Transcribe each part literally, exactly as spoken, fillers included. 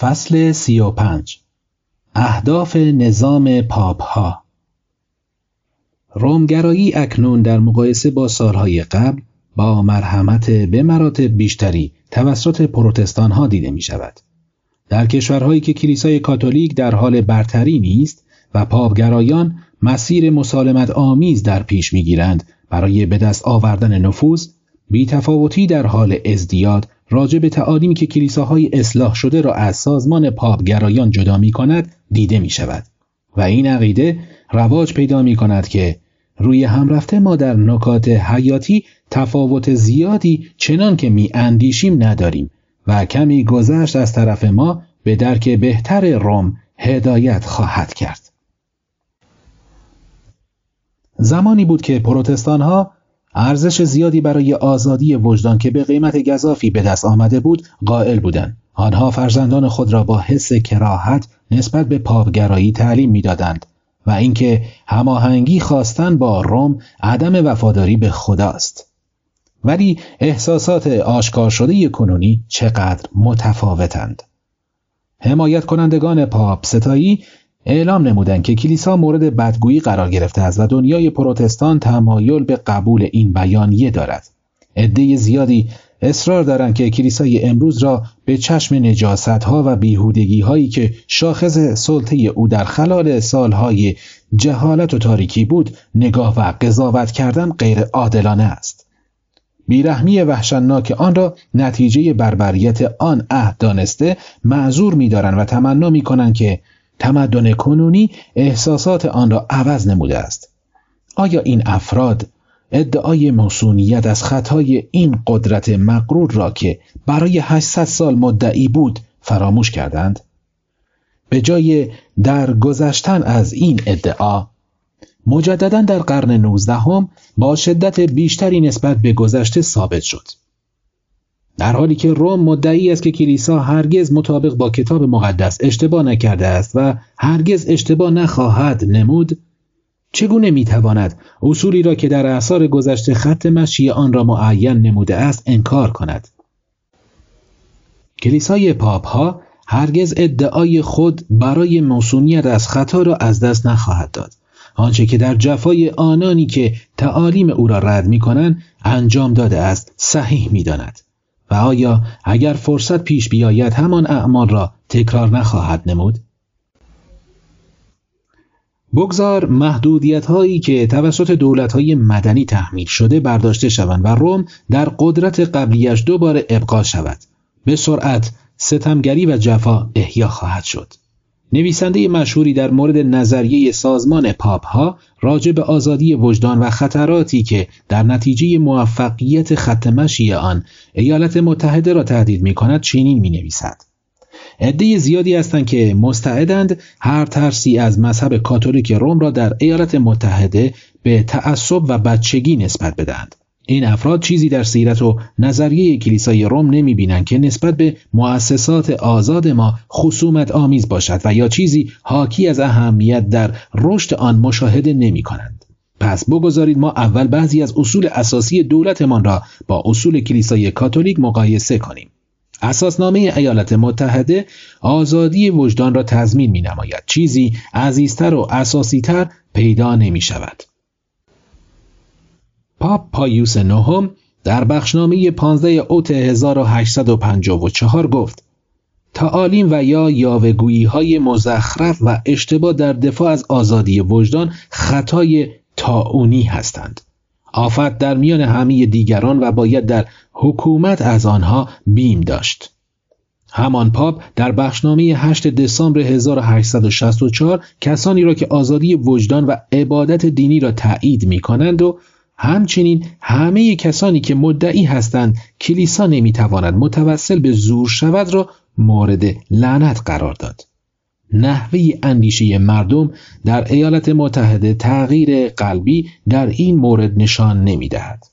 فصل سی و پنج. اهداف نظام پاپ ها. رومگرایی اکنون در مقایسه با سالهای قبل با مرحمت به مراتب بیشتری توسط پروتستان ها دیده می شود. در کشورهایی که کلیسای کاتولیک در حال برتری نیست و پاپگرایان مسیر مسالمت آمیز در پیش می گیرند برای به دست آوردن نفوذ، بی‌تفاوتی در حال ازدیاد راجع به تعالیمی که کلیساهای اصلاح شده را از سازمان پاپگرایان جدا می کند دیده می شود و این عقیده رواج پیدا می کند که روی هم رفته ما در نکات حیاتی تفاوت زیادی چنان که می اندیشیم نداریم و کمی گذشت از طرف ما به درک بهتر روم هدایت خواهد کرد. زمانی بود که پروتستان ها ارزش زیادی برای آزادی وجدان که به قیمت گزافی به دست آمده بود قائل بودند. آنها فرزندان خود را با حس کراهت نسبت به پاپگرایی تعلیم می‌دادند و اینکه هماهنگی خواستن با روم عدم وفاداری به خداست. ولی احساسات آشکار شده کنونی چقدر متفاوتند. حمایت کنندگان پاپ ستایی اعلام نمودند که کلیسا مورد بدگویی قرار گرفته است و دنیای پروتستان تمایل به قبول این بیانیه دارد. عده زیادی اصرار دارند که کلیسای امروز را به چشم نجاست‌ها و بیهودگی‌هایی که شاخص سلطه او در خلال سالهای جهالت و تاریکی بود نگاه و قضاوت کردن غیر عادلانه است. بیرحمی وحشتناک آن را نتیجه بربریت آن عهد دانسته معذور می‌دارند و تمنا می‌کنند که تمدن کنونی احساسات آن را عوض نموده است. آیا این افراد ادعای موسومیت از خطای این قدرت مغرور را که برای هشتصد سال مدعی بود فراموش کردند؟ به جای درگذشتن از این ادعا، مجدداً در قرن نوزدهم با شدت بیشتری نسبت به گذشته ثابت شد. در حالی که روم مدعی است که کلیسا هرگز مطابق با کتاب مقدس اشتباه نکرده است و هرگز اشتباه نخواهد نمود، چگونه میتواند اصولی را که در اعصار گذشته خط مشی آن را معین نموده است انکار کند؟ کلیسای پاپ ها هرگز ادعای خود برای موسومیت از خطا را از دست نخواهد داد. آنچه که در جفای آنانی که تعالیم او را رد میکنند انجام داده است صحیح میداند. و آیا اگر فرصت پیش بیاید همان اعمال را تکرار نخواهد نمود؟ بگذار محدودیت هایی که توسط دولت های مدنی تحمیل شده برداشته شوند و روم در قدرت قبلیش دوباره ابقا شود. به سرعت ستمگری و جفا احیا خواهد شد. نویسنده مشهوری در مورد نظریه سازمان پاپ ها راجع به آزادی وجدان و خطراتی که در نتیجه موفقیت خط مشی آن ایالات متحده را تهدید می کند چنین می نویسد: عده زیادی هستند که مستعدند هر ترسی از مذهب کاتولیک روم را در ایالات متحده به تعصب و بچگی نسبت بدهند. این افراد چیزی در سیرت و نظریه کلیسای روم نمی بینند که نسبت به مؤسسات آزاد ما خصومت آمیز باشد و یا چیزی حاکی از اهمیت در رشد آن مشاهده نمی کنند. پس بگذارید ما اول بعضی از اصول اساسی دولتمان را با اصول کلیسای کاتولیک مقایسه کنیم. اساسنامه ایالات متحده آزادی وجدان را تضمین می نماید. چیزی عزیزتر و اساسی‌تر پیدا نمی شود. پاپ پایوس نهم در بخشنامه پانزده اوت هزار و هشتصد و پنجاه و چهار گفت: تعالیم و یا یاوه‌گویی های مزخرف و اشتباه در دفاع از آزادی وجدان خطای طاعونی هستند. آفت در میان همه دیگران و باید در حکومت از آنها بیم داشت. همان پاپ در بخشنامه هشتم دسامبر هزار و هشتصد و شصت و چهار کسانی را که آزادی وجدان و عبادت دینی را تایید می کنند و همچنین همه کسانی که مدعی هستند کلیسا نمیتواند متوسل به زور شود را مورد لعنت قرار داد. نحوه اندیشه مردم در ایالات متحده تغییر قلبی در این مورد نشان نمیدهد.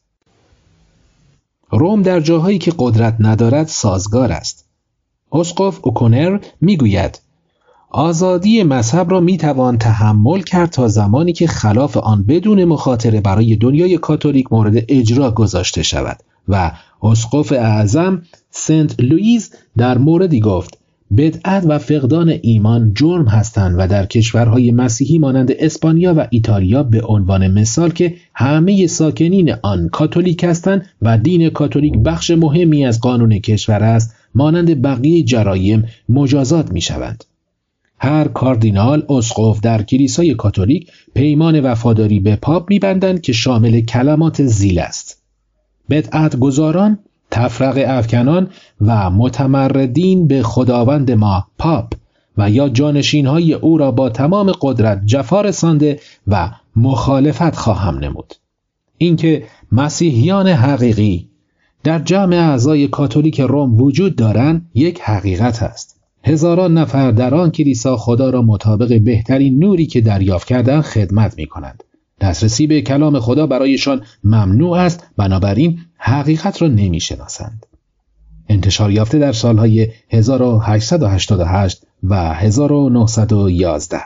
روم در جاهایی که قدرت ندارد سازگار است. اسقف اوکونر میگوید آزادی مذهب را میتوان تحمل کرد تا زمانی که خلاف آن بدون مخاطره برای دنیای کاتولیک مورد اجرا گذاشته شود و اسقف اعظم سنت لوئیس در موردی گفت: بدعت و فقدان ایمان جرم هستند و در کشورهای مسیحی مانند اسپانیا و ایتالیا به عنوان مثال که همه ساکنین آن کاتولیک هستند و دین کاتولیک بخش مهمی از قانون کشور است، مانند بقیه جرایم مجازات می شوند. هر کاردینال اسقف در کلیسای کاتولیک پیمان وفاداری به پاپ می‌بندند که شامل کلمات زیل است: بدعت گذاران، تفرقه افکنان و متمردین به خداوند ما پاپ و یا جانشینهای او را با تمام قدرت جفا رسانده و مخالفت خواهم نمود. اینکه مسیحیان حقیقی در جمع اعضای کاتولیک روم وجود دارند یک حقیقت است. هزاران نفر در آن کلیسا خدا را مطابق بهترین نوری که دریافت کردند خدمت می کنند. دسترسی به کلام خدا برایشان ممنوع است، بنابراین حقیقت را نمی شناسند. انتشار یافته در سالهای هزار و هشتصد و هشتاد و هشت و هزار و نهصد و یازده.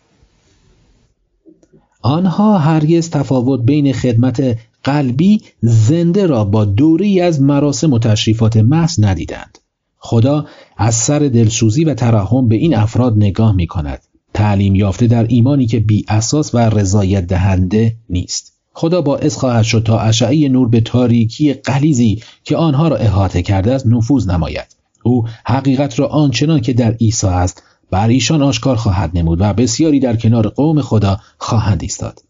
آنها هرگز تفاوت بین خدمت قلبی زنده را با دوری از مراسم و تشریفات محض ندیدند. خدا از سر دلسوزی و ترحم به این افراد نگاه می کند. تعلیم یافته در ایمانی که بی اساس و رضایت دهنده نیست. خدا باعث خواهد شد تا اشعه نور به تاریکی غلیظی که آنها را احاطه کرده است نفوذ نماید. او حقیقت را آنچنان که در عیسی است بر ایشان آشکار خواهد نمود و بسیاری در کنار قوم خدا خواهند ایستاد.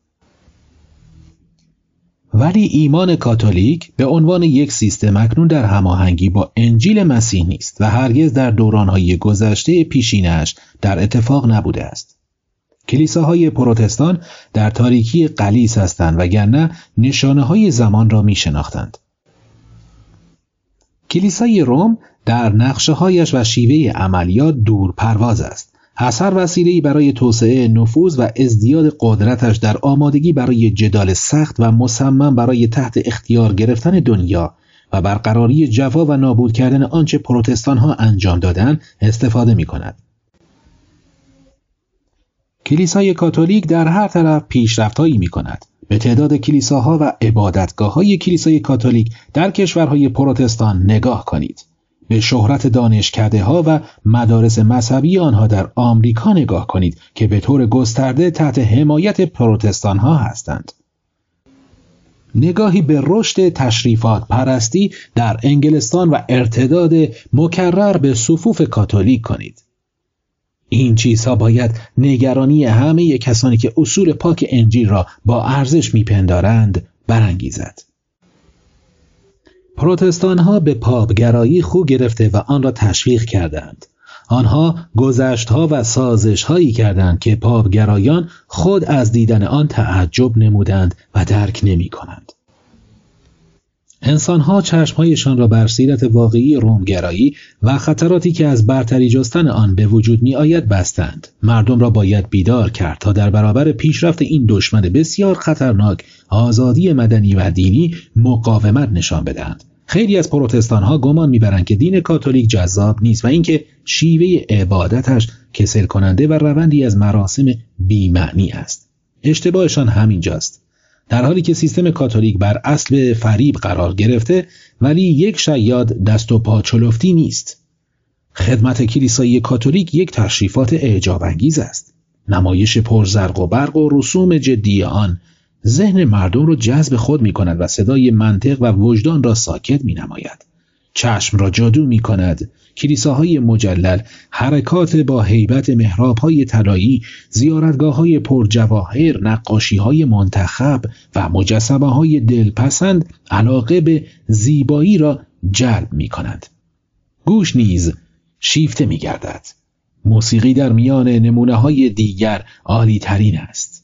ولی ایمان کاتولیک به عنوان یک سیستم اکنون در هماهنگی با انجیل مسیح نیست و هرگز در دوران‌های گذشته پیشینش در اتفاق نبوده است. کلیساهای پروتستان در تاریکی غلیظ هستند وگرنه نشانه‌های زمان را می‌شناختند. کلیسای روم در نقشه‌هایش و شیوه عملیات دور پرواز است. از هر وسیله‌ای برای توسعه نفوذ و ازدیاد قدرتش در آمادگی برای جدال سخت و مصمم برای تحت اختیار گرفتن دنیا و برقراری جفا و نابود کردن آنچه پروتستان‌ها انجام دادند استفاده می‌کند. کلیسای کاتولیک در هر طرف پیشرفت‌هایی می‌کند. به تعداد کلیساها و عبادتگاه‌های کلیسای کاتولیک در کشورهای پروتستان نگاه کنید. به شهرت دانشکده‌ها و مدارس مذهبی آنها در آمریکا نگاه کنید که به طور گسترده تحت حمایت پروتستان‌ها هستند. نگاهی به رشد تشریفات پرستی در انگلستان و ارتداد مکرر به صفوف کاتولیک کنید. این چیزها باید نگرانی همه کسانی که اصول پاک انجیل را با ارزش میپندارند برانگیزد. پروتستان ها به پاپگرایی خو گرفته و آن را تشویق کردند. آنها گذشت ها و سازش هایی کردند که پاپگرایان خود از دیدن آن تعجب نمودند و درک نمی کنند. انسان ها چشمهایشان را بر سیرت واقعی رومگرایی و خطراتی که از برتری جستن آن به وجود می آید بستند. مردم را باید بیدار کرد تا در برابر پیشرفت این دشمن بسیار خطرناک آزادی مدنی و دینی مقاومت نشان بدهند. خیلی از پروتستان ها گمان می‌برند که دین کاتولیک جذاب نیست و اینکه شیوه عبادتش کسل کننده و روندی از مراسم بی‌معنی است. اشتباهشان همینجاست. در حالی که سیستم کاتولیک بر اصل فریب قرار گرفته ولی یک شیاد دست و پا چلفتی نیست. خدمت کلیسای کاتولیک یک تشریفات اعجاب انگیز است. نمایش پرزرق و برق و رسوم جدی آن ذهن مردم را جذب خود می کند و صدای منطق و وجدان را ساکت می نماید. چشم را جادو می کند. کلیساهای مجلل، حرکات با هیبت محراب‌های طلایی، زیارتگاه‌های پرجواهر، نقاشی‌های منتخب و مجسمه‌های دلپسند علاقه به زیبایی را جلب می کند. گوش نیز شیفته می گردد. موسیقی در میان نمونه‌های دیگر عالی ترین است.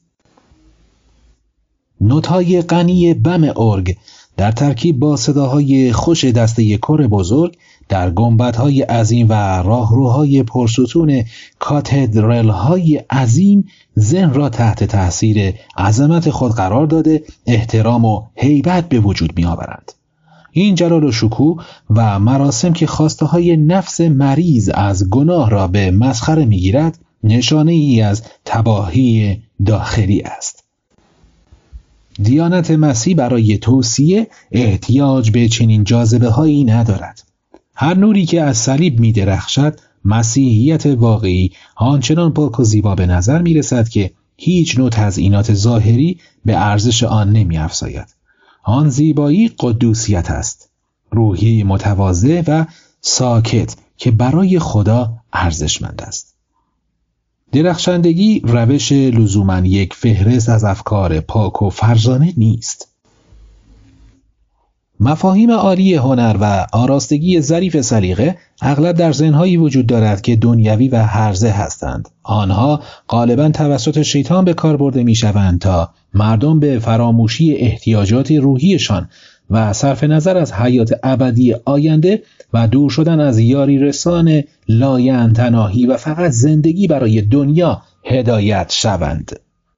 نوت‌های غنی بم ارگ در ترکیب با صداهای خوش دسته کور بزرگ در گنبدهای عظیم و راهروهای پرستون کاتدرال‌های عظیم ذهن را تحت تاثیر عظمت خود قرار داده احترام و هیبت به وجود می آورند. این جلال و شکوه و مراسم که خواسته های نفس مریض از گناه را به مسخره می گیرد نشانه ای از تباهی داخلی است. دیانت مسیح برای توصیه احتیاج به چنین جاذبه هایی ندارد. هر نوری که از صلیب می درخشد مسیحیت واقعی آنچنان پاک و زیبا به نظر می رسد که هیچ نوع تزیینات ظاهری به ارزش آن نمی افزاید. آن زیبایی قدوسیت است، روحی متواضع و ساکت که برای خدا ارزشمند است. درخشندگی روش لزوماً یک فهرست از افکار پاک و فرزانه نیست. مفاهیم عالی هنر و آراستگی ظریف سلیقه اغلب در ذهن‌هایی وجود دارد که دنیوی و هرزه هستند. آنها غالباً توسط شیطان به کار برده می‌شوند تا مردم به فراموشی احتیاجات روحیشان و صرف نظر از حیات ابدی آینده و دور شدن از یاری رسان لاینتناهی و فقط زندگی برای دنیا هدایت شوند.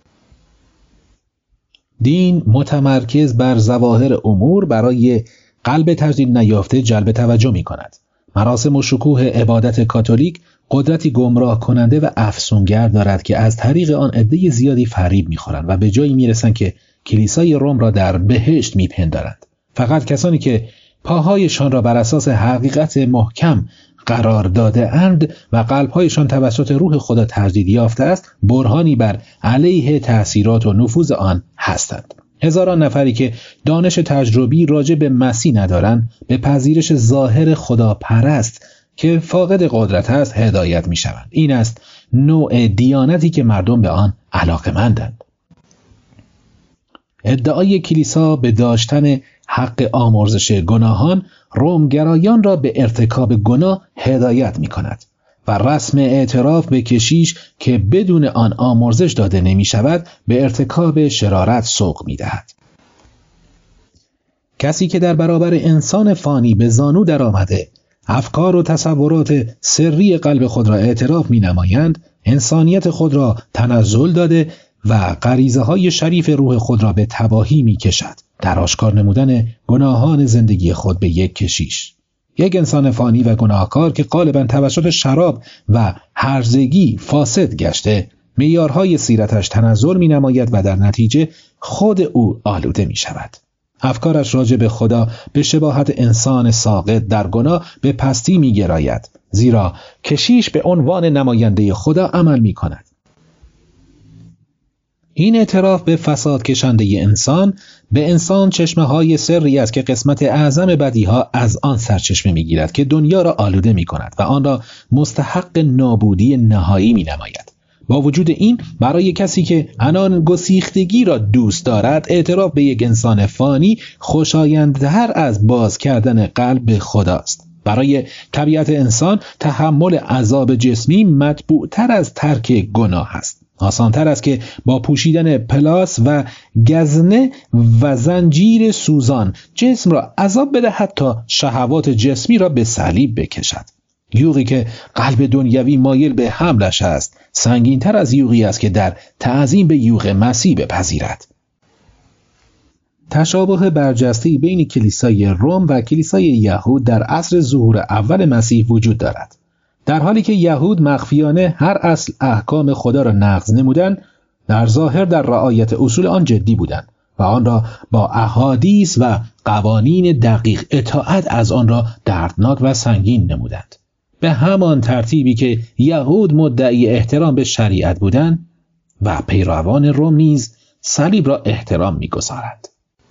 دین متمرکز بر ظواهر امور برای قلب تجدید نیافته جلب توجه می کند. مراسم و شکوه عبادت کاتولیک قدرتی گمراه کننده و افسونگر دارد که از طریق آن عده زیادی فریب می خورند و به جایی می رسند که کلیسای روم را در بهشت می پندارند. فقط کسانی که پاهایشان را بر اساس حقیقت محکم قرار داده اند و قلبهایشان توسط روح خدا تجدید یافته است، برهانی بر علیه تأثیرات و نفوذ آن هستند. هزاران نفری که دانش تجربی راجع به مسیح ندارند، به پذیرش ظاهر خدا پرست که فاقد قدرت است هدایت می شوند. این است نوع دیانتی که مردم به آن علاقه‌مندند. ادعای کلیسا به داشتن حق آمرزش گناهان رومگرایان را به ارتکاب گناه هدایت می کند و رسم اعتراف به کشیش که بدون آن آمرزش داده نمی شود به ارتکاب شرارت سوق می دهد. کسی که در برابر انسان فانی به زانو در آمده افکار و تصورات سری قلب خود را اعتراف می نمایند، انسانیت خود را تنزل داده و غریزه های شریف روح خود را به تباهی می کشد. در آشکار نمودن گناهان زندگی خود به یک کشیش. یک انسان فانی و گناهکار که غالباً توسط شراب و هرزگی فاسد گشته، معیارهای سیرتش تنزل می نماید و در نتیجه خود او آلوده می شود. افکارش راجع به خدا به شباهت انسان ساقط در گناه به پستی می گراید، زیرا کشیش به عنوان نماینده خدا عمل می کند. این اعتراف به فساد کشنده انسان به انسان چشمه های سری است که قسمت اعظم بدیها از آن سرچشمه می گیرد که دنیا را آلوده می کند و آن را مستحق نابودی نهایی می نماید. با وجود این، برای کسی که عنان گسیختگی را دوست دارد، اعتراف به یک انسان فانی خوشایندتر از باز کردن قلب به خداست. برای طبیعت انسان تحمل عذاب جسمی مطبوعتر از ترک گناه است. آسان‌تر است که با پوشیدن پلاس و گزنه و زنجیر سوزان جسم را عذاب بدهد تا شهوات جسمی را به صلیب بکشد. یوغی که قلب دنیوی مایل به حملش است، سنگین‌تر از یوغی است که در تعظیم به یوغ مسیح بپذیرد. تشابه برجسته‌ای بین کلیسای روم و کلیسای یهود در عصر ظهور اول مسیح وجود دارد. در حالی که یهود مخفیانه هر اصل احکام خدا را نقض نمودند، در ظاهر در رعایت اصول آن جدی بودند و آن را با احادیث و قوانین دقیق اطاعت از آن را دردناک و سنگین نمودند. به همان ترتیبی که یهود مدعی احترام به شریعت بودند و پیروان روم نیز صلیب را احترام می‌گذارند.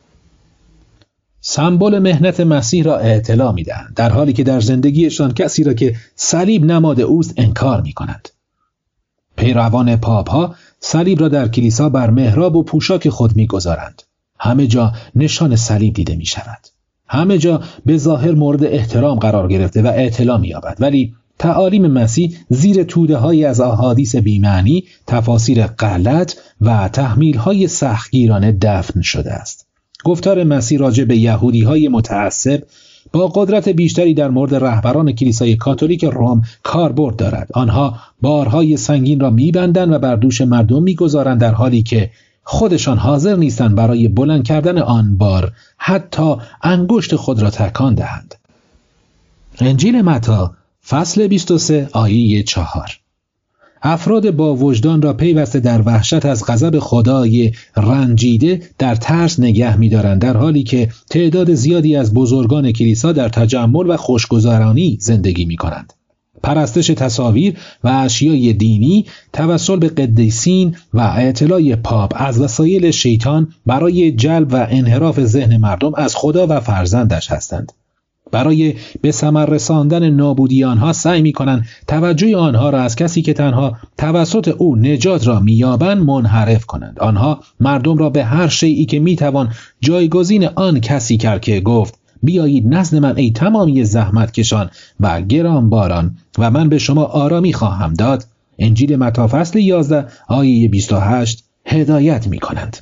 سمبل مهنت مسیح را اعتلا می‌دهند، در حالی که در زندگیشان کسی را که صلیب نماد اوست انکار می‌کنند. پیروان پاپ‌ها صلیب را در کلیسا بر محراب و پوشاک خود می‌گذارند. همه جا نشان صلیب دیده می‌شود. همه جا به ظاهر مورد احترام قرار گرفته و اعتلا می‌یابد، ولی تعالیم مسیح زیر توده‌هایی از احادیث بی‌معنی، تفاسیر غلط و تحمیل‌های سختگیرانه دفن شده است. گفتار مسیح راجع به یهودی‌های متعصب با قدرت بیشتری در مورد رهبران کلیسای کاتولیک روم کاربرد دارد. آنها بارهای سنگین را می‌بندند و بر دوش مردم می‌گذارند، در حالی که خودشان حاضر نیستند برای بلند کردن آن بار حتی انگشت خود را تکان دهند. انجیل متی فصل بیست و سه آیه چهار. افراد با وجدان را پیوسته در وحشت از غضب خدای رنجیده در ترس نگه می‌دارند، در حالی که تعداد زیادی از بزرگان کلیسا در تجمل و خوشگذرانی زندگی می‌کنند. پرستش تصاویر و اشیای دینی توسل به قدیسین و اعتلاء پاپ از وسایل شیطان برای جلب و انحراف ذهن مردم از خدا و فرزندش هستند. برای به ثمر رساندن نابودی آنها سعی می‌کنند توجه آنها را از کسی که تنها توسط او نجات را می‌یابند منحرف کنند. آنها مردم را به هر شیئی که می‌توان جایگزین آن کسی کرد که گفت بیایید نزد من ای تمامی زحمت کشان و گرانباران و من به شما آرامی خواهم داد. انجیل متی فصل یازده آیه بیست و هشت هدایت می‌کنند.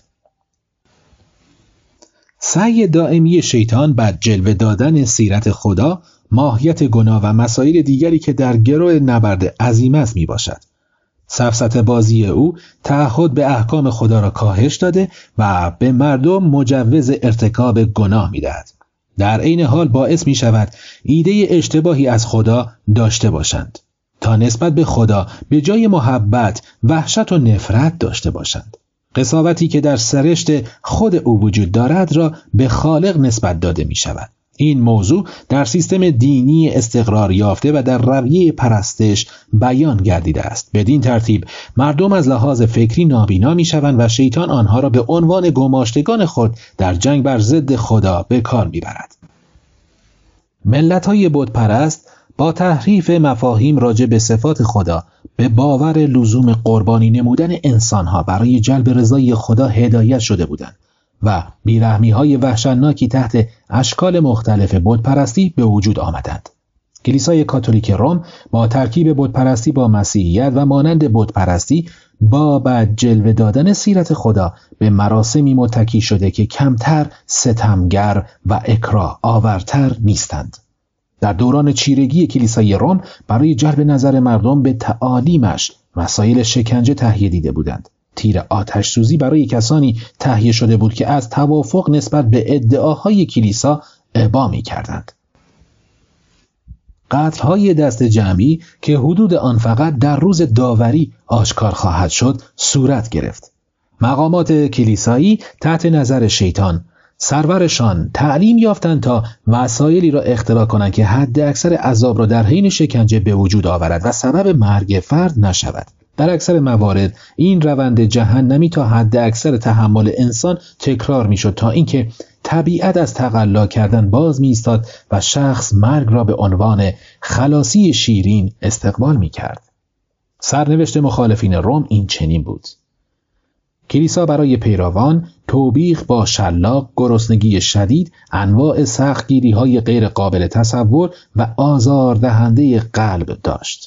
سعی دائمی شیطان بر جلوه دادن سیرت خدا، ماهیت گناه و مسائل دیگری که در گرو نبرد عظیم است می باشد. سفسطه بازی او تعهد به احکام خدا را کاهش داده و به مردم مجوز ارتکاب گناه می دهد. در عین حال باعث می شود ایده اشتباهی از خدا داشته باشند تا نسبت به خدا به جای محبت وحشت و نفرت داشته باشند. قساوتی که در سرشت خود او وجود دارد را به خالق نسبت داده می شود. این موضوع در سیستم دینی استقرار یافته و در رویه پرستش بیان گردیده است. بدین ترتیب مردم از لحاظ فکری نابینا می شوند و شیطان آنها را به عنوان گماشتگان خود در جنگ بر ضد خدا به کار می برد. ملت‌های بت پرست با تحریف مفاهیم راجع به صفات خدا به باور لزوم قربانی نمودن انسانها برای جلب رضای خدا هدایت شده بودند و بیرحمی‌های وحشتناکی تحت اشکال مختلف بت‌پرستی به وجود آمدند. کلیسای کاتولیک روم با ترکیب بت‌پرستی با مسیحیت و مانند بت‌پرستی با بعد جلوه دادن سیرت خدا به مراسمی متکی شده که کمتر ستمگر و اکراه آورتر نیستند. در دوران چیرگی کلیسای روم برای جلب نظر مردم به تعالیمش وسایل شکنجه تهیه دیده بودند. تیر آتش سوزی برای کسانی تهیه شده بود که از توافق نسبت به ادعاهای کلیسا ابا می‌کردند. قتل‌های دست جمعی که حدود آن فقط در روز داوری آشکار خواهد شد صورت گرفت. مقامات کلیسایی تحت نظر شیطان سرورشان تعلیم یافتند تا وسایلی را اختراع کنند که حد اکثر عذاب را در حین شکنجه به وجود آورد و سبب مرگ فرد نشود. در اکثر موارد این روند جهنمی تا حد اکثر تحمل انسان تکرار می شد تا اینکه طبیعت از تقلا کردن باز می ایستاد و شخص مرگ را به عنوان خلاصی شیرین استقبال می کرد. سرنوشت مخالفین روم این چنین بود. کلیسا برای پیروان توبیخ با شلاق، گرسنگی شدید، انواع سختگیری‌های غیر قابل تصور و آزاردهنده قلب داشت.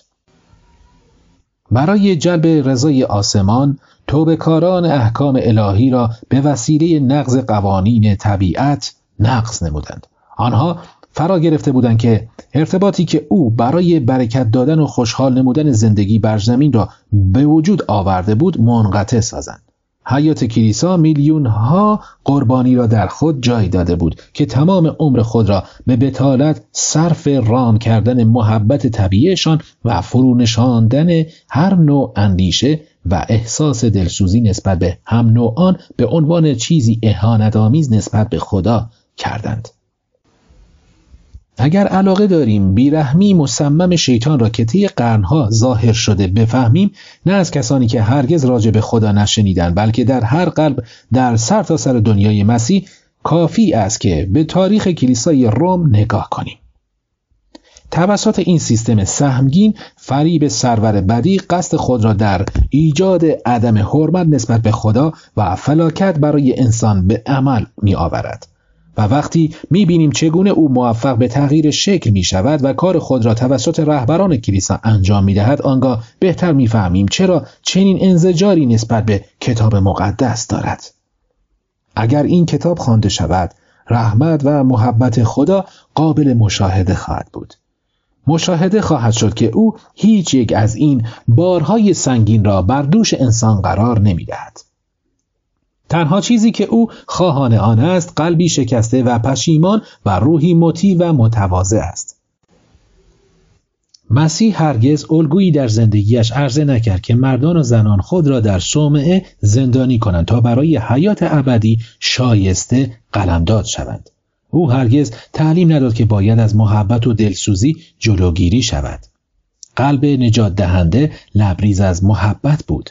برای جلب رضای آسمان، توبه‌کاران احکام الهی را به وسیله نقض قوانین طبیعت نقض نمودند. آنها فرا گرفته بودند که ارتباطی که او برای برکت دادن و خوشحال نمودن زندگی بر زمین را به وجود آورده بود منقطع سازند. حیات کلیسا میلیون ها قربانی را در خود جای داده بود که تمام عمر خود را به بتالت صرف رام کردن محبت طبیعیشان و فرونشاندن هر نوع اندیشه و احساس دلسوزی نسبت به هم نوعان به عنوان چیزی اهانت‌آمیز نسبت به خدا کردند. اگر علاقه داریم بیرحمی مصمم شیطان را که طی قرنها ظاهر شده بفهمیم، نه از کسانی که هرگز راجع به خدا نشنیدند بلکه در هر قلب در سرتاسر سر دنیای مسیح، کافی است که به تاریخ کلیسای روم نگاه کنیم. توسط این سیستم سهمگین فریب سرور بدی قصد خود را در ایجاد عدم حرمت نسبت به خدا و فلاکت برای انسان به عمل می آورد. و وقتی می‌بینیم چگونه او موفق به تغییر شکل می‌شود و کار خود را توسط رهبران کلیسا انجام می‌دهد، آنگاه بهتر می‌فهمیم چرا چنین انزجاری نسبت به کتاب مقدس دارد. اگر این کتاب خوانده شود، رحمت و محبت خدا قابل مشاهده خواهد بود. مشاهده خواهد شد که او هیچ یک از این بارهای سنگین را بر دوش انسان قرار نمی‌دهد. تنها چیزی که او خواهان آن است قلبی شکسته و پشیمان و روحی مطیع و متواضع است. مسیح هرگز الگویی در زندگیش عرضه نکرد که مردان و زنان خود را در صومعه زندانی کنند تا برای حیات ابدی شایسته قلمداد شوند. او هرگز تعلیم نداد که باید از محبت و دلسوزی جلوگیری شود. قلب نجات دهنده لبریز از محبت بود.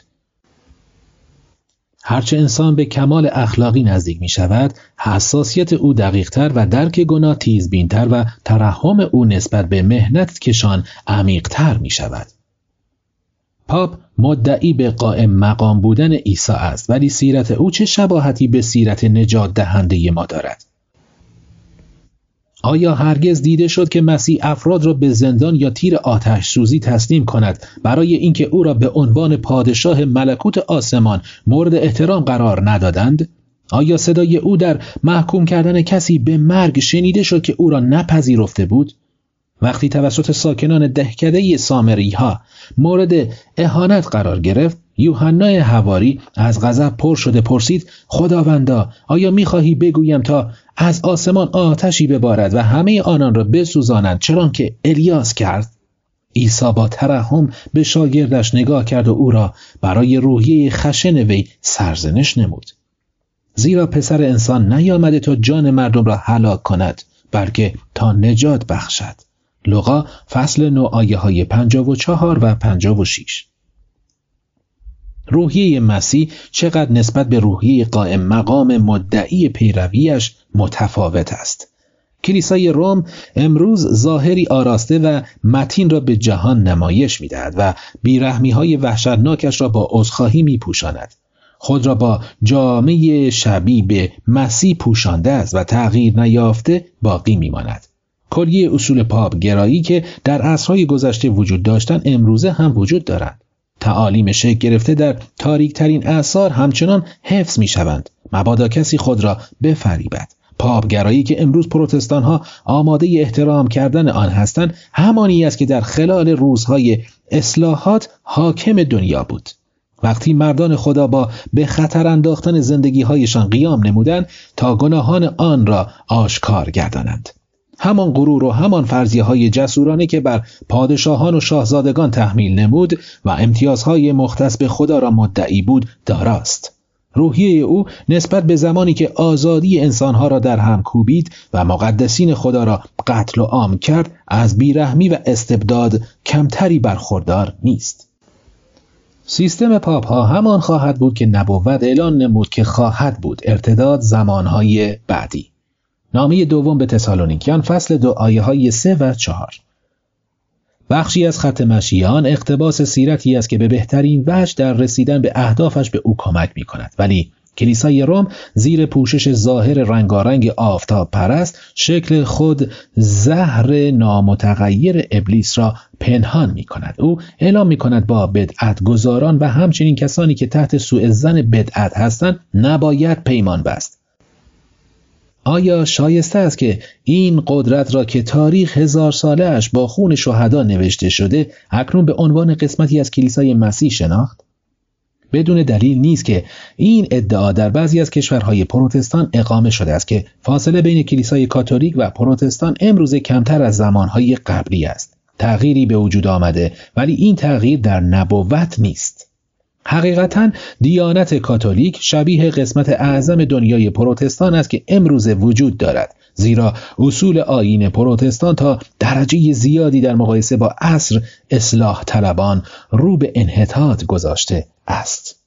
هرچه انسان به کمال اخلاقی نزدیک می شود، حساسیت او دقیق‌تر و درک گناه تیزبین‌تر و ترحم او نسبت به مهنت کشان عمیق‌تر می شود. پاپ مدعی به قائم مقام بودن عیسی است، ولی سیرت او چه شباهتی به سیرت نجات دهنده ما دارد؟ آیا هرگز دیده شد که مسیح افراد را به زندان یا تیر آتش سوزی تسلیم کند برای اینکه او را به عنوان پادشاه ملکوت آسمان مورد احترام قرار ندادند؟ آیا صدای او در محکوم کردن کسی به مرگ شنیده شد که او را نپذیرفته بود؟ وقتی توسط ساکنان دهکده سامری ها مورد اهانت قرار گرفت، یوحنا حواری از غضب پر شده پرسید: خداوندا، آیا می‌خواهی بگویم تا از آسمان آتشی ببارد و همه آنان را بسوزانند چنان که الیاس کرد؟ عیسی با ترحم به شاگردش نگاه کرد و او را برای روحیه خشن وی سرزنش نمود. زیرا پسر انسان نیامده تا جان مردم را هلاک کند، بلکه تا نجات بخشد. لوقا فصل نه آیه های پنجاه و چهار و پنجاه و شش. روحیه مسیح چقدر نسبت به روحیه قائم مقام مدعی پیرویش متفاوت است. کلیسای روم امروز ظاهری آراسته و متین را به جهان نمایش می‌دهد و بیرحمی‌های وحشتناکش را با عذرخواهی می‌پوشاند. خود را با جامه شبیه به مسیح پوشانده است و تغییر نیافته باقی می‌ماند. کلیه اصول پاپ گرایی که در عصرهای گذشته وجود داشتند امروزه هم وجود دارند. تعالیم شکل گرفته در تاریک ترین اعصار همچنان حفظ می شوند. مبادا کسی خود را بفریبد. پاپ گرایی که امروز پروتستان ها آماده احترام کردن آن هستند همانی است که در خلال روزهای اصلاحات حاکم دنیا بود. وقتی مردان خدا با به خطر انداختن زندگی هایشان قیام نمودند تا گناهان آن را آشکار گردانند. همان غرور و همان فرضیه های جسورانه که بر پادشاهان و شاهزادگان تحمیل نمود و امتیازهای مختص به خدا را مدعی بود داراست. روحیه او نسبت به زمانی که آزادی انسانها را در هم کوبید و مقدسین خدا را قتل و عام کرد از بیرحمی و استبداد کمتری برخوردار نیست. سیستم پاپ ها همان خواهد بود که نبوت اعلان نمود که خواهد بود، ارتداد زمانهای بعدی. نامه دوم به تسالونیکیان فصل دو آیه های سه و چهار. بخشی از خط مشیان اقتباس سیرتی است که به بهترین وجه در رسیدن به اهدافش به او کمک می کند، ولی کلیسای روم زیر پوشش ظاهر رنگارنگ آفتاب پرست شکل خود زهر نامتغیر ابلیس را پنهان می کند. او اعلام می کند با بدعت گذاران و همچنین کسانی که تحت سوء ظن بدعت هستند نباید پیمان بست. آیا شایسته است که این قدرت را که تاریخ هزار ساله اش با خون شهدا نوشته شده اکنون به عنوان قسمتی از کلیسای مسیح شناخت؟ بدون دلیل نیست که این ادعا در بعضی از کشورهای پروتستان اقامه شده است که فاصله بین کلیسای کاتولیک و پروتستان امروزه کمتر از زمانهای قبلی است. تغییری به وجود آمده، ولی این تغییر در نبوت نیست. حقیقتاً دیانت کاتولیک شبیه قسمت اعظم دنیای پروتستان است که امروزه وجود دارد، زیرا اصول آیین پروتستان تا درجه زیادی در مقایسه با عصر اصلاح طلبان رو به انحطاط گذاشته است.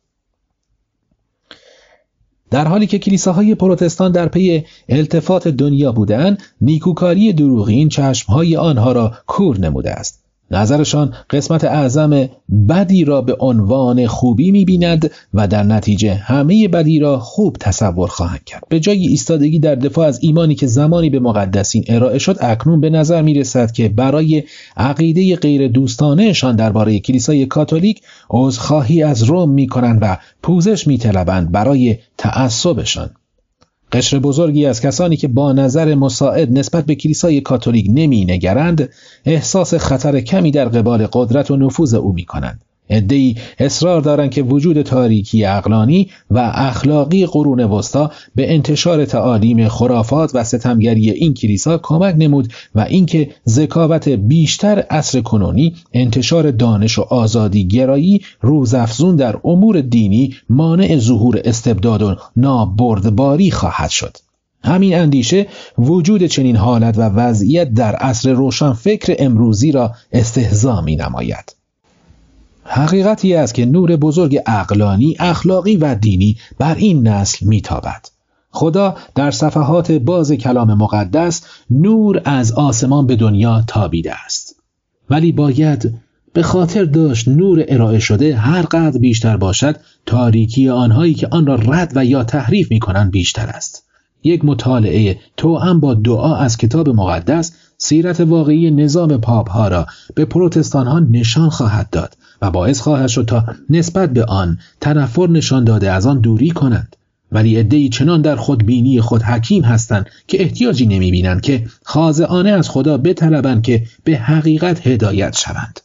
در حالی که کلیساهای پروتستان در پی التفات دنیا بودند، نیکوکاری دروغین چشمهای آنها را کور نموده است. نظرشان قسمت اعظم بدی را به عنوان خوبی می‌بیند و در نتیجه همه بدی را خوب تصور خواهند کرد. به جای ایستادگی در دفاع از ایمانی که زمانی به مقدسین ارائه شد، اکنون به نظر می‌رسد که برای عقیده غیر دوستانه‌شان درباره کلیسای کاتولیک عذرخواهی از روم می‌کنند و پوزش می‌طلبند برای تعصبشان. قشر بزرگی از کسانی که با نظر مساعد نسبت به کلیسای کاتولیک نمی نگرند احساس خطر کمی در قبال قدرت و نفوذ او می کنند. عده‌ای اصرار دارند که وجود تاریکی عقلانی و اخلاقی قرون وسطا به انتشار تعالیم خرافات و ستمگری این کلیسا کمک نمود و اینکه ذکاوت بیشتر عصر کنونی انتشار دانش و آزادی گرایی روزافزون در امور دینی مانع ظهور استبداد و نابردباری خواهد شد. همین اندیشه وجود چنین حالت و وضعیت در عصر روشن فکر امروزی را استهزا می نماید. حقیقتی است که نور بزرگ عقلانی، اخلاقی و دینی بر این نسل می تابد. خدا در صفحات باز کلام مقدس نور از آسمان به دنیا تابیده است. ولی باید به خاطر داشت نور ارائه شده هر قدر بیشتر باشد، تاریکی آنهایی که آن را رد و یا تحریف می کنند بیشتر است. یک مطالعه توأم با دعا از کتاب مقدس سیرت واقعی نظام پاپ ها را به پروتستان ها نشان خواهد داد و باعث خواهد شد تا نسبت به آن تنفر نشان داده از آن دوری کنند. ولی عده‌ای چنان در خودبینی خود حکیم هستند که احتیاجی نمی بینند که خاضعانه از خدا بطلبند که به حقیقت هدایت شوند.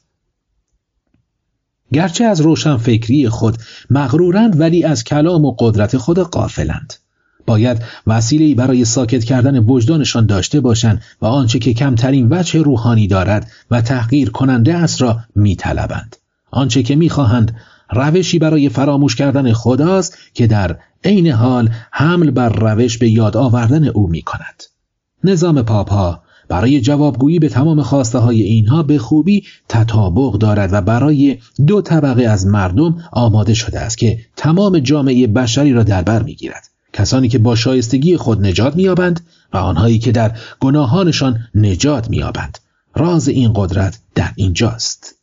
گرچه از روشن فکری خود مغرورند ولی از کلام و قدرت خدا غافلند. باید وسیله‌ای برای ساکت کردن وجدانشان داشته باشند و آنچه که کمترین وجه روحانی دارد و تحقیر کننده است را می‌طلبند. آنچه که می‌خواهند روشی برای فراموش کردن خداست که در عین حال حمل بر روش به یاد آوردن او می‌کند. نظام پاپ‌ها برای جوابگویی به تمام خواسته های اینها به خوبی تطابق دارد و برای دو طبقه از مردم آماده شده است که تمام جامعه بشری را در بر می‌گیرد. کسانی که با شایستگی خود نجات می‌یابند و آنهایی که در گناهانشان نجات می‌یابند. راز این قدرت در اینجاست.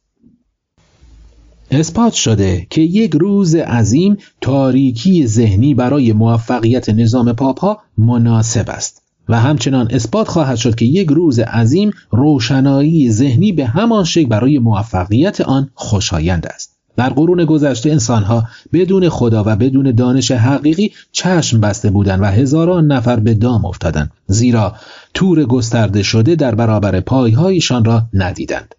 اثبات شده که یک روز عظیم تاریکی ذهنی برای موفقیت نظام پاپ‌ها مناسب است و همچنان اثبات خواهد شد که یک روز عظیم روشنایی ذهنی به همان شکل برای موفقیت آن خوشایند است. در قرون گذشته انسانها بدون خدا و بدون دانش حقیقی چشم بسته بودند و هزاران نفر به دام افتادند، زیرا تور گسترده شده در برابر پایهایشان را ندیدند.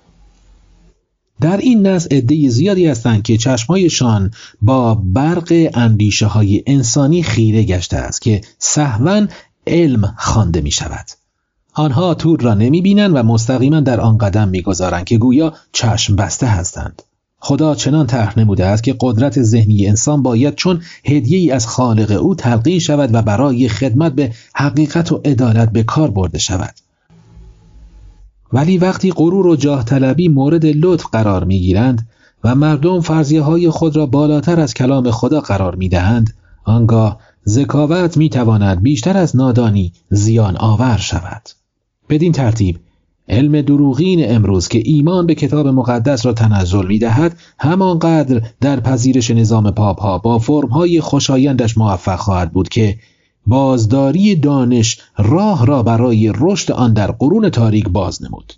در این نسل عده زیادی هستند که چشمهایشان با برق اندیشه های انسانی خیره گشته است که سهواً علم خوانده می شود. آنها تور را نمی بینند و مستقیما در آن قدم می گذارند که گویا چشم بسته هستند. خدا چنان طرح نموده است که قدرت ذهنی انسان باید چون هدیه‌ای از خالق او تلقی شود و برای خدمت به حقیقت و عدالت به کار برده شود. ولی وقتی غرور و جاه طلبی مورد لطف قرار می گیرند و مردم فرضیه های خود را بالاتر از کلام خدا قرار می دهند، آنگاه ذکاوت می تواند بیشتر از نادانی زیان آور شود. بدین ترتیب علم دروغین امروز که ایمان به کتاب مقدس را تنزل می دهد همانقدر در پذیرش نظام پاپ‌ها با فرم‌های خوشایندش موفق خواهد بود که بازداری دانش راه را برای رشد آن در قرون تاریک باز نمود.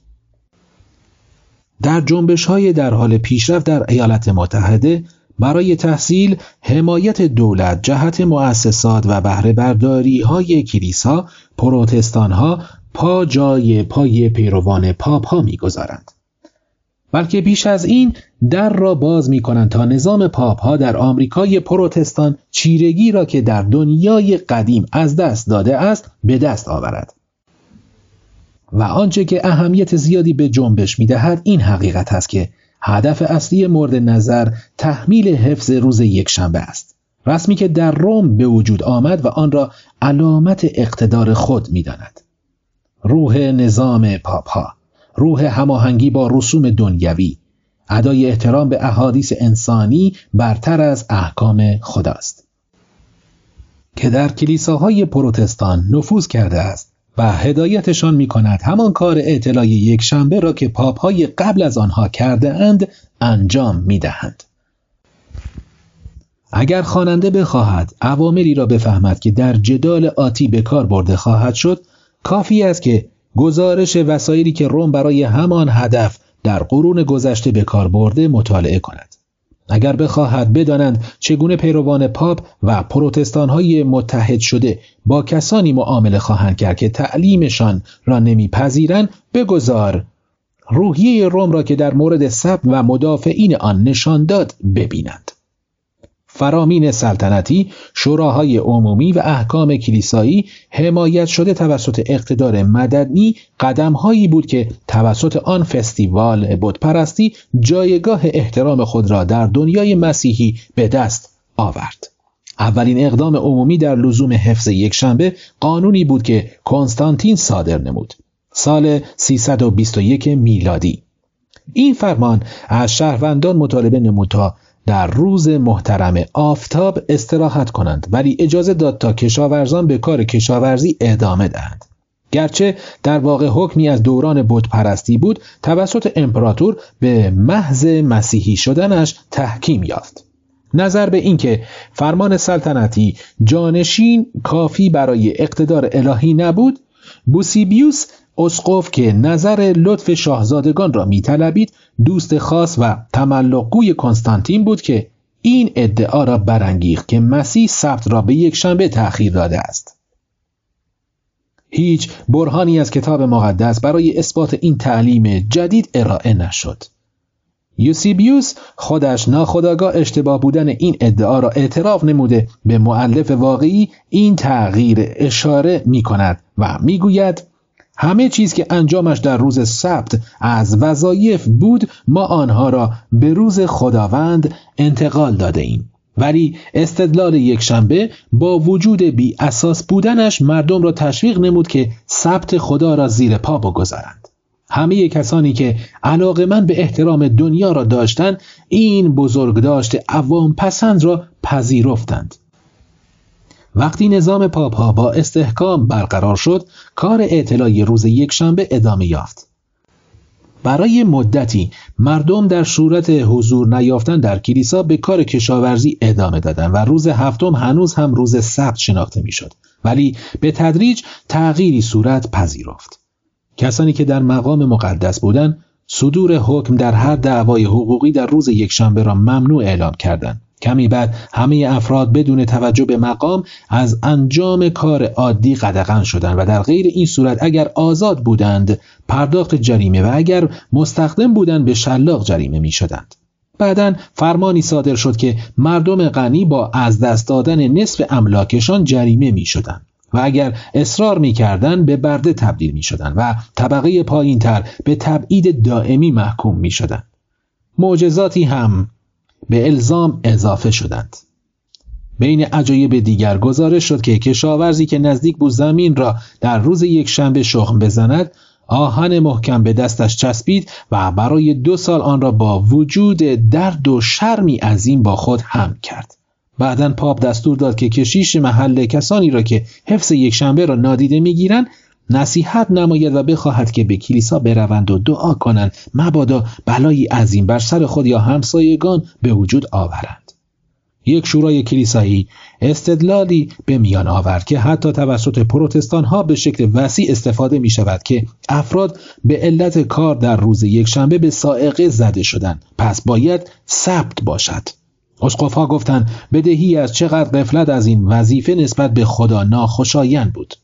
در جنبش‌های در حال پیشرفت در ایالات متحده برای تحصیل، حمایت دولت جهت مؤسسات و بهره برداری‌های کلیسا، پروتستان‌ها پا جای پای پیروان پاپ ها می گذارند. بلکه بیش از این در را باز می کنند تا نظام پاپ ها در آمریکای پروتستان چیرگی را که در دنیای قدیم از دست داده است به دست آورد. و آنچه که اهمیت زیادی به جنبش می دهد این حقیقت است که هدف اصلی مورد نظر تحمیل حفظ روز یکشنبه است. رسمی که در روم به وجود آمد و آن را علامت اقتدار خود می داند. روح نظام پاپ ها، روح هماهنگی با رسوم دنیوی، ادای احترام به احادیث انسانی برتر از احکام خداست که در کلیساهای پروتستان نفوذ کرده است و هدایتشان می کند همان کار اعتلاع یک شنبه را که پاپ های قبل از آنها کرده اند انجام می دهند. اگر خواننده بخواهد عواملی را بفهمد که در جدال آتی به کار برده خواهد شد، کافی است که گزارش وسایلی که روم برای همان هدف در قرون گذشته به کار برده مطالعه کند. اگر بخواهد بدانند چگونه پیروان پاپ و پروتستان‌های متحد شده با کسانی معامله خواهند کرد که تعلیمشان را نمیپذیرند، بگذار روحیه روم را که در مورد سبت و مدافعین آن نشان داد ببینند. فرامین سلطنتی، شوراهای عمومی و احکام کلیسایی حمایت شده توسط اقتدار مدنی قدم‌هایی بود که توسط آن فستیوال بتپرستی جایگاه احترام خود را در دنیای مسیحی به دست آورد. اولین اقدام عمومی در لزوم حفظ یکشنبه قانونی بود که کنستانتین صادر نمود. سال سیصد و بیست و یک میلادی. این فرمان از شهروندان مطالبه نمود تا در روز محترم آفتاب استراحت کنند، ولی اجازه داد تا کشاورزان به کار کشاورزی ادامه دهند. گرچه در واقع حکمی از دوران بتپرستی بود، توسط امپراتور به محض مسیحی شدنش تحکیم یافت. نظر به اینکه فرمان سلطنتی جانشین کافی برای اقتدار الهی نبود، بوسیبیوس اسقف که نظر لطف شاهزادگان را می‌طلبید، دوست خاص و تملق‌گوی کنستانتین بود که این ادعا را برانگیخت که مسیح سبت را به یک شنبه تأخیر داده است. هیچ برهانی از کتاب مقدس برای اثبات این تعلیم جدید ارائه نشد. یوسیبیوس خودش ناخودآگاه اشتباه بودن این ادعا را اعتراف نموده به مؤلف واقعی این تغییر اشاره می کند و می گوید همه چیز که انجامش در روز سبت از وظایف بود، ما آنها را به روز خداوند انتقال داده ایم. ولی استدلال یک شنبه با وجود بی اساس بودنش مردم را تشویق نمود که سبت خدا را زیر پا بگذارند. همه کسانی که علاقه‌مند به احترام دنیا را داشتند این بزرگداشت عوام پسند را پذیرفتند. وقتی نظام پاپ‌ها با استحکام برقرار شد، کار اعتلاعی روز یکشنبه ادامه یافت. برای مدتی مردم در صورت حضور نیافتن در کلیسا به کار کشاورزی ادامه دادند و روز هفتم هنوز هم روز سبت شناخته میشد، ولی به تدریج تغییری صورت پذیرفت. کسانی که در مقام مقدس بودند صدور حکم در هر دعوای حقوقی در روز یکشنبه را ممنوع اعلام کردند. کمی بعد همه افراد بدون توجه به مقام از انجام کار عادی قدغن شدند و در غیر این صورت اگر آزاد بودند پرداخت جریمه و اگر مستخدم بودند به شلاق جریمه می شدند. بعداً فرمانی صادر شد که مردم غنی با از دست دادن نصف املاکشان جریمه می شدند و اگر اصرار می کردند به برده تبدیل می شدند و طبقه پایین تر به تبعید دائمی محکوم می شدند. معجزاتی هم به الزام اضافه شدند. بین عجایب دیگر گزارش شد که کشاورزی که نزدیک بود زمین را در روز یک شنبه شخم بزند، آهن محکم به دستش چسبید و برای دو سال آن را با وجود درد و شرمی عظیم با خود حمل کرد. بعداً پاپ دستور داد که کشیش محل کسانی را که حفظ یک شنبه را نادیده میگیرند نصیحت نماید و بخواهد که به کلیسا بروند و دعا کنند مبادا بلایی عظیم بر سر خود یا همسایگان به وجود آورند. یک شورای کلیسایی استدلالی به میان آورد که حتی توسط پروتستان ها به شکل وسیع استفاده می شود که افراد به علت کار در روز یک شنبه به صاعقه زده شدند، پس باید سبت باشد. اسقف ها گفتند بدهی از چقدر غفلت از این وظیفه نسبت به خدا ناخوشایند بود.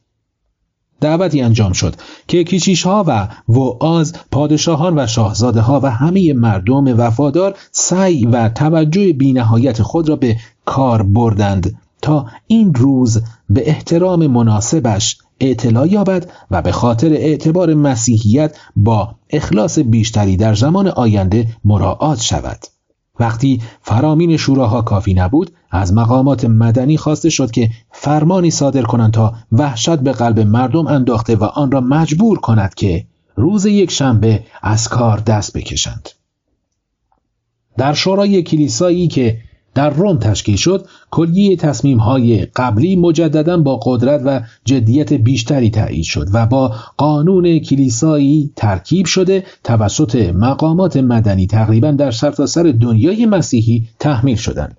دعوتی انجام شد که کشیش ها و وعاظ، پادشاهان و شاهزاده ها و همه مردم وفادار سعی و توجه بی‌نهایت خود را به کار بردند تا این روز به احترام مناسبش اطلاع یابد و به خاطر اعتبار مسیحیت با اخلاص بیشتری در زمان آینده مراعات شود. وقتی فرامین شوراها کافی نبود، از مقامات مدنی خواسته شد که فرمانی صادر کنند تا وحشت به قلب مردم انداخته و آن را مجبور کند که روز یک شنبه از کار دست بکشند. در شورای کلیسایی که در روم تشکیل شد، کلیه تصمیم‌های قبلی مجدداً با قدرت و جدیت بیشتری تایید شد و با قانون کلیسایی ترکیب شده توسط مقامات مدنی تقریباً در سرتاسر دنیای مسیحی تحمیل شدند.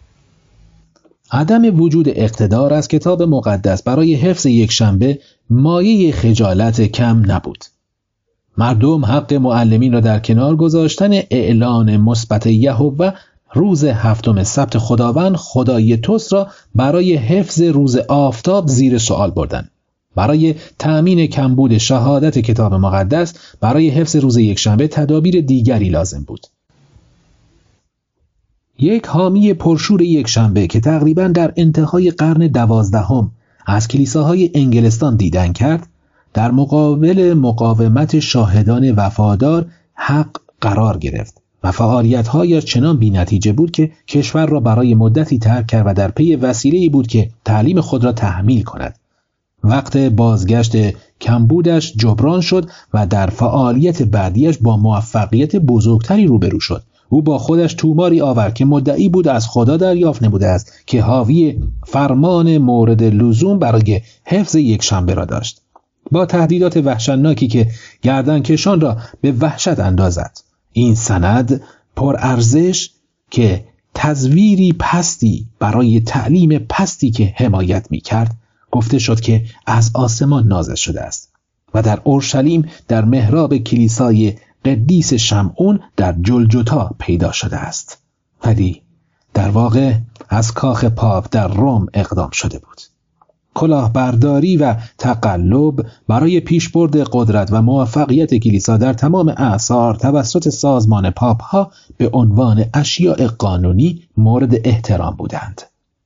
عدم وجود اقتدار از کتاب مقدس برای حفظ یک شنبه مایه خجالت کم نبود. مردم حق معلمین را در کنار گذاشتن اعلان مثبت یهوه روز هفتم سبت خداوند خدای توست را برای حفظ روز آفتاب زیر سوال بردند. برای تأمین کمبود شهادت کتاب مقدس برای حفظ روز یکشنبه تدابیر دیگری لازم بود. یک حامی پرشور یکشنبه که تقریباً در انتهای قرن دوازدهم از کلیساهای انگلستان دیدن کرد، در مقابل مقاومت شاهدان وفادار حق قرار گرفت و فعالیت‌هایش چنان بی‌نتیجه بود که کشور را برای مدتی ترک کرد و در پی وسیله‌ای بود که تعلیم خود را تحمیل کند. وقت بازگشت کمبودش جبران شد و در فعالیت بعدیش با موفقیت بزرگتری روبرو شد. او با خودش توماری آورد که مدعی بود از خدا دریافت نموده است که حاوی فرمان مورد لزوم برای حفظ یک شنبه را داشت، با تهدیدات وحشتناکی که گردنکشان را به وحشت اندازد. این سند پر ارزش که تزویری پستی برای تعلیم پستی که حمایت می کرد گفته شد که از آسمان نازل شده است و در اورشلیم در محراب کلیسای قدیس شمعون در جلجتا پیدا شده است، ولی در واقع از کاخ پاپ در روم اقدام شده بود. کلاهبرداری و تقلب برای پیشبرد قدرت و موفقیت کلیسا در تمام اعصار توسط سازمان پاپ ها به عنوان اشیاء قانونی مورد احترام بودند.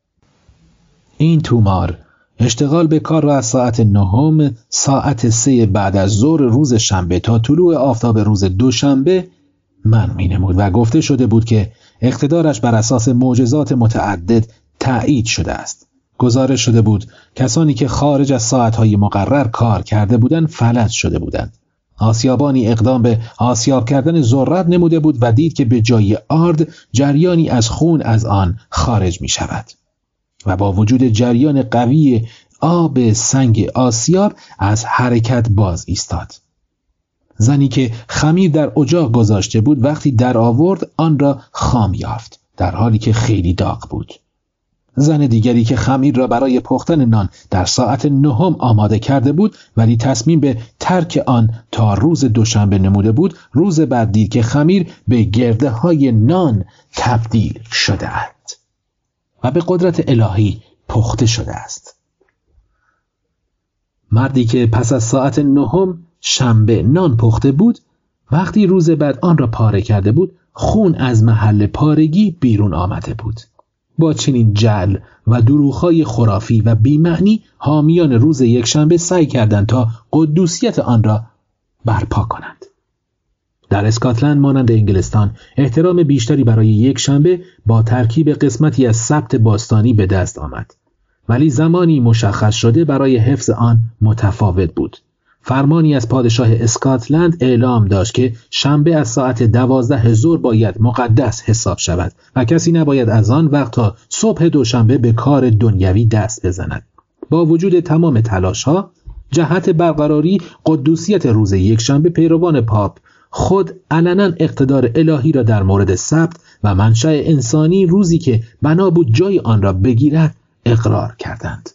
این تومار اشتغال به کار را از ساعت نهم ساعت سه بعد از ظهر روز شنبه تا طلوع آفتاب روز دوشنبه منع می‌نمود و گفته شده بود که اقتدارش بر اساس معجزات متعدد تأیید شده است. گزارش شده بود کسانی که خارج از ساعت‌های مقرر کار کرده بودند فلج شده بودند. آسیابانی اقدام به آسیاب کردن ذرت نموده بود و دید که به جای آرد جریانی از خون از آن خارج می شود و با وجود جریان قوی آب سنگ آسیاب از حرکت باز ایستاد. زنی که خمیر در اجاق گذاشته بود وقتی در آورد آن را خام یافت در حالی که خیلی داغ بود. زن دیگری که خمیر را برای پختن نان در ساعت نهم آماده کرده بود ولی تصمیم به ترک آن تا روز دوشنبه نموده بود، روز بعد دید که خمیر به گرده های نان تبدیل شده است و به قدرت الهی پخته شده است. مردی که پس از ساعت نهم شنبه نان پخته بود، وقتی روز بعد آن را پاره کرده بود، خون از محل پارگی بیرون آمده بود. با چنین جعل و دروغ‌های خرافی و بی‌معنی حامیان روز یکشنبه سعی کردند تا قدوسیت آن را برپا کنند. در اسکاتلند مانند انگلستان احترام بیشتری برای یکشنبه با ترکیب قسمتی از سبت باستانی به دست آمد، ولی زمانی مشخص شده برای حفظ آن متفاوت بود. فرمانی از پادشاه اسکاتلند اعلام داشت که شنبه از ساعت دوازده ظهر باید مقدس حساب شود و کسی نباید از آن وقت تا صبح دوشنبه به کار دنیوی دست بزند. با وجود تمام تلاش‌ها جهت برقراری قدوسیت روز یکشنبه، پیروان پاپ خود علنا اقتدار الهی را در مورد سبت و منشأ انسانی روزی که بنا بود جای آن را بگیرد اقرار کردند.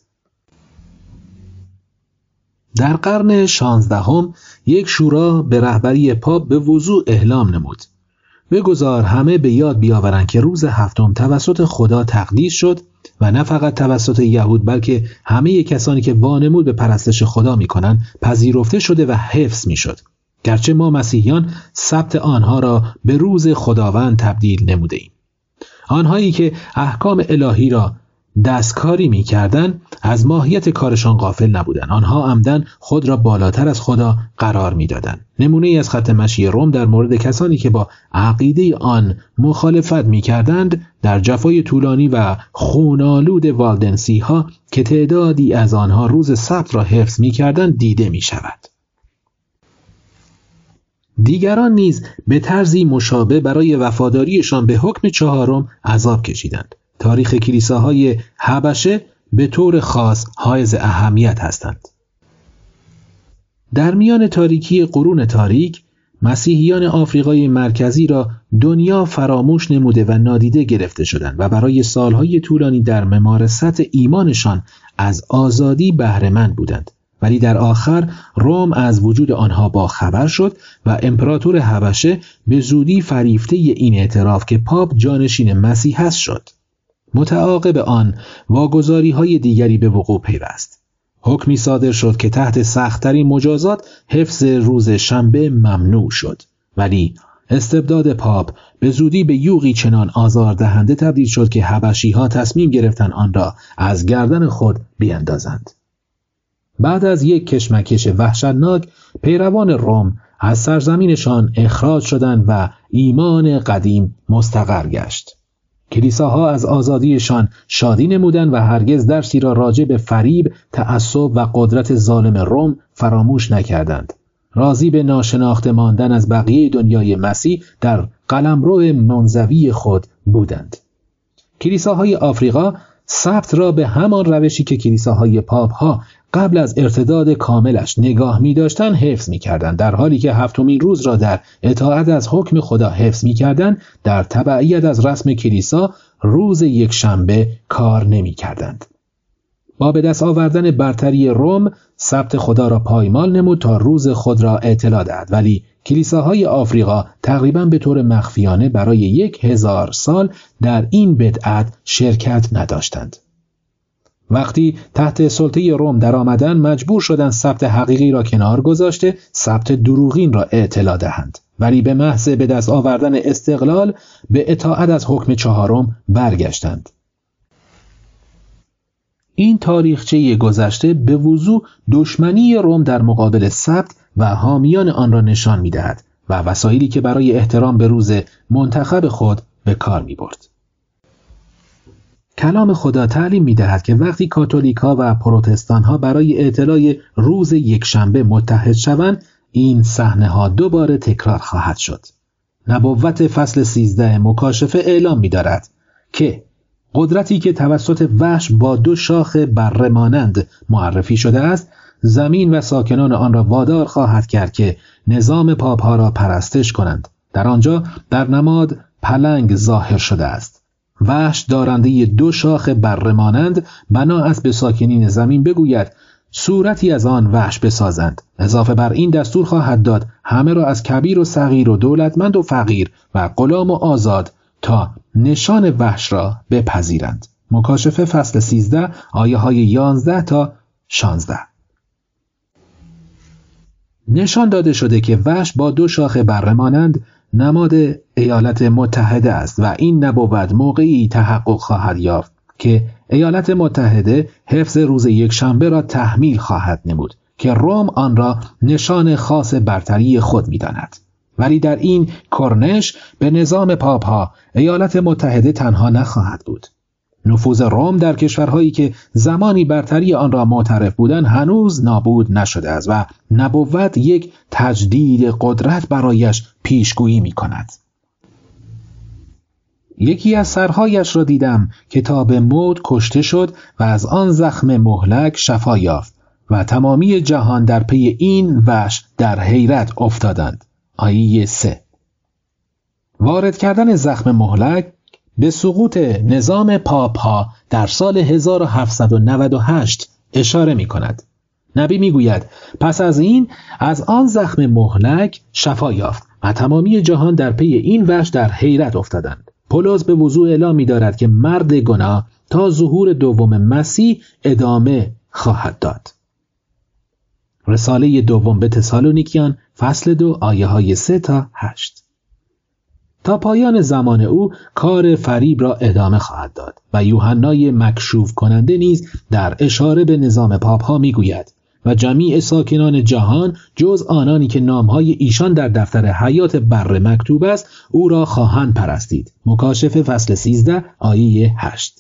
در قرن شانزدهم یک شورا به رهبری پاپ به وضوح اعلام نمود: بگذار همه به یاد بیاورند که روز هفتم توسط خدا تقدیس شد و نه فقط توسط یهود بلکه همه کسانی که وانمود به پرستش خدا می کنند پذیرفته شده و حفظ می شد، گرچه ما مسیحیان سبت آنها را به روز خداوند تبدیل نموده ایم. آنهایی که احکام الهی را دستکاری می کردن از ماهیت کارشان غافل نبودند. آنها عمدن خود را بالاتر از خدا قرار می دادن. نمونه ای از خط مشی روم در مورد کسانی که با عقیده آن مخالفت می کردند در جفای طولانی و خونالود والدنسی ها که تعدادی از آنها روز سبت را حفظ می کردند دیده می شود. دیگران نیز به طرزی مشابه برای وفاداریشان به حکم چهارم عذاب کشیدند. تاریخ کلیساهای حبشه به طور خاص حائز اهمیت هستند. در میان تاریکی قرون تاریک، مسیحیان آفریقای مرکزی را دنیا فراموش نموده و نادیده گرفته شدند و برای سالهای طولانی در ممارست ایمانشان از آزادی بهره مند بودند. ولی در آخر روم از وجود آنها با خبر شد و امپراتور حبشه به زودی فریفته این اعتراف که پاپ جانشین مسیح است شد. متعاقب آن واگذاری های دیگری به وقوع پیوست. حکمی صادر شد که تحت سخت‌ترین مجازات حفظ روز شنبه ممنوع شد، ولی استبداد پاپ به زودی به یوغی چنان آزاردهنده تبدیل شد که حبشی ها تصمیم گرفتند آن را از گردن خود بیاندازند. بعد از یک کشمکش وحشتناک، پیروان روم از سرزمینشان اخراج شدند و ایمان قدیم مستقر گشت. کلیساها از آزادیشان شادی نمودند و هرگز درسی را راجع به فریب، تعصب و قدرت ظالم روم فراموش نکردند. راضی به ناشناخته ماندن از بقیه دنیای مسیح در قلمرو منزوی خود بودند. کلیساهای آفریقا سبت را به همان روشی که کلیساهای پاپ ها قبل از ارتداد کاملش نگاه می داشتن حفظ می کردن، در حالی که هفتمین روز را در اطاعت از حکم خدا حفظ می کردن. در تبعیت از رسم کلیسا روز یک شنبه کار نمی کردند. با به دست آوردن برتری روم سبت خدا را پایمال نمود تا روز خود را اطلاع دهد، ولی کلیساهای آفریقا تقریباً به طور مخفیانه برای یک هزار سال در این بدعت شرکت نداشتند. وقتی تحت سلطه روم در آمدن مجبور شدند سبت حقیقی را کنار گذاشته سبت دروغین را اطلاع دهند، ولی به محض به دست آوردن استقلال به اطاعت از حکم چهارم برگشتند. این تاریخچه گذشته به وضوح دشمنی روم در مقابل سبت و حامیان آن را نشان می‌دهد و وسایلی که برای احترام به روز منتخب خود به کار می‌برد. کلام خدا تعلیم می‌دهد که وقتی کاتولیک‌ها و پروتستان‌ها برای اطلاع روز یکشنبه متحد شوند، این صحنه‌ها دوباره تکرار خواهد شد. نبوت فصل سیزده مکاشفه اعلام می‌دارد که قدرتی که توسط وحش با دو شاخ بره مانند معرفی شده است، زمین و ساکنان آن را وادار خواهد کرد که نظام پاپ‌ها را پرستش کنند. در آنجا در نماد پلنگ ظاهر شده است. وحش دارنده دو شاخ بره مانند بنا است به ساکنین زمین بگوید صورتی از آن وحش بسازند. اضافه بر این دستور خواهد داد همه را از کبیر و صغیر و دولتمند و فقیر و غلام و آزاد تا نشان وحش را بپذیرند. مکاشفه فصل سیزده آیه های یازده تا شانزده. نشان داده شده که وحش با دو شاخ بره مانند نماد ایالات متحده است و این نبوت موقعی تحقق خواهد یافت که ایالات متحده حفظ روز یک شنبه را تحمیل خواهد نمود که روم آن را نشان خاص برتری خود می‌داند. ولی در این کرنش به نظام پاپ ها ایالات متحده تنها نخواهد بود. نفوذ روم در کشورهایی که زمانی برتری آن را معترف بودند هنوز نابود نشده است و نبوت یک تجدید قدرت برایش پیشگویی می کند. یکی از سرهایش را دیدم که تا به موت کشته شد و از آن زخم مهلک شفا یافت و تمامی جهان در پی این وحش در حیرت افتادند. آیه سه. وارد کردن زخم مهلک به سقوط نظام پاپ ها در سال هزار و هفتصد و نود و هشت اشاره می کند. نبی می گوید پس از این از آن زخم مهلک شفا یافت و تمامی جهان در پی این وحش در حیرت افتادند. پولس به وضوح اعلام می دارد که مرد گناه تا ظهور دوم مسیح ادامه خواهد داد. رساله دوم به تسالونیکیان فصل دو آیه های سه تا هشت. تا پایان زمان او کار فریب را ادامه خواهد داد و یوحنای مکشوف کننده نیز در اشاره به نظام پاپ ها می گوید و جمیع ساکنان جهان جز آنانی که نامهای ایشان در دفتر حیات بر مکتوب است او را خواهند پرستید. مکاشفه فصل سیزده آیه هشت.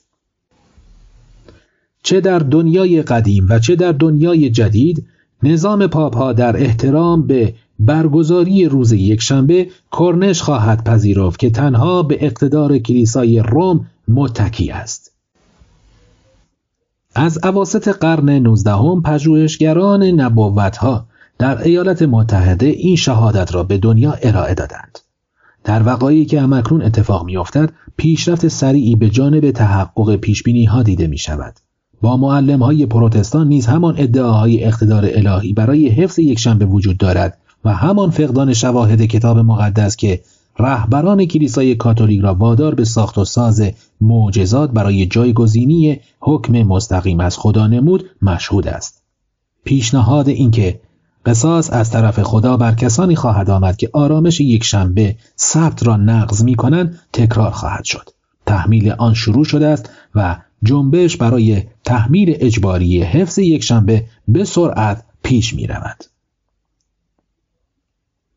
چه در دنیای قدیم و چه در دنیای جدید نظام پاپ ها در احترام به برگزاری روز یکشنبه کرنش خواهد پذیرفت که تنها به اقتدار کلیسای روم متکی است. از اواسط قرن نوزدهم پژوهشگران نبوت‌ها در ایالات متحده این شهادت را به دنیا ارائه دادند. در وقایعی که همکنون اتفاق می‌افتد پیشرفت سریعی به جانب تحقق پیشبینی‌ها دیده می‌شود. با معلم‌های پروتستان نیز همان ادعاهای اقتدار الهی برای حفظ یکشنبه وجود دارد و همان فقدان شواهد کتاب مقدس که رهبران کلیسای کاتولیک را وادار به ساخت و ساز معجزات برای جایگزینی حکم مستقیم از خدا نمود مشهود است. پیشنهاد اینکه قصاص از طرف خدا بر کسانی خواهد آمد که آرامش یکشنبه سبت را نقض می‌کنند تکرار خواهد شد. تحمیل آن شروع شده است و جنبش برای تحمیل اجباری حفظ یکشنبه به سرعت پیش می‌رود.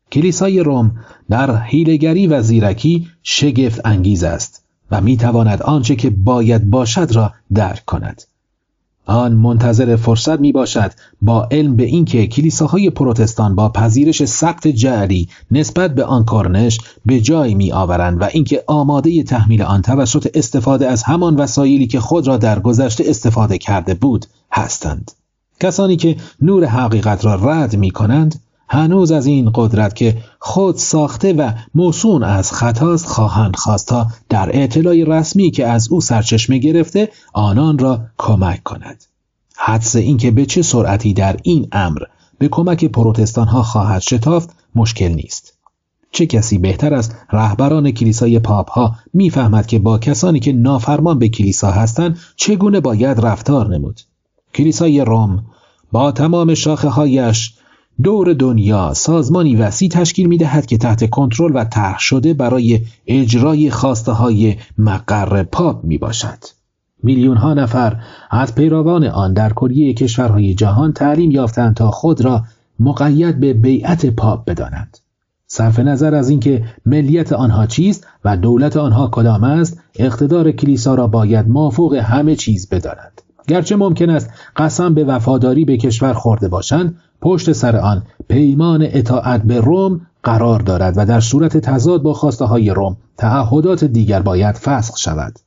کلیسای روم در حیله‌گری و زیرکی شگفت انگیز است و میتواند آنچه که باید باشد را درک کند. آن منتظر فرصت می باشد با علم به اینکه کلیساهای پروتستان با پذیرش سقط جعلی نسبت به آن کارنش به جای می آورند و اینکه آماده تحمیل آن توسط استفاده از همان وسایلی که خود را در گذشته استفاده کرده بود هستند. کسانی که نور حقیقت را رد می کنند هنوز از این قدرت که خود ساخته و موسون از خطاست خواهند خواست تا در اطلاع رسمی که از او سرچشمه گرفته آنان را کمک کند. حدس این که به چه سرعتی در این امر به کمک پروتستان ها خواهد شتافت مشکل نیست. چه کسی بهتر از رهبران کلیسای پاپ ها میفهمد که با کسانی که نافرمان به کلیسا هستند چگونه باید رفتار نمود. کلیسای روم با تمام شاخه هایش دور دنیا سازمانی وسیع تشکیل می دهد که تحت کنترل و طرح شده برای اجرای خواسته های مقر پاپ می باشد. میلیون ها نفر از پیروان آن در کلیه کشورهای جهان تعلیم یافتند تا خود را مقید به بیعت پاپ بدانند. صرف نظر از اینکه ملیت آنها چیست و دولت آنها کدام است، اقتدار کلیسا را باید مافوق همه چیز بدانند. گرچه ممکن است قسم به وفاداری به کشور خورده باشند، پشت سر آن پیمان اطاعت به روم قرار دارد و در صورت تضاد با خواسته های روم تعهدات دیگر باید فسخ شود.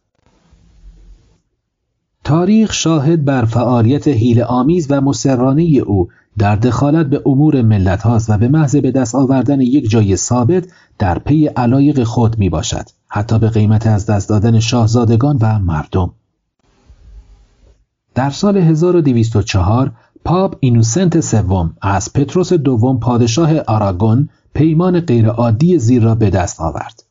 تاریخ شاهد بر فعالیت حیله آمیز و مسررانه او در دخالت به امور ملت هاست و به محض به دست آوردن یک جای ثابت در پی علایق خود می باشد، حتی به قیمت از دست دادن شاهزادگان و مردم. در سال هزار و دویست و چهار پاپ اینوسنت سوم از پتروس دوم پادشاه آراگون پیمان غیرعادی زیر را به دست آورد.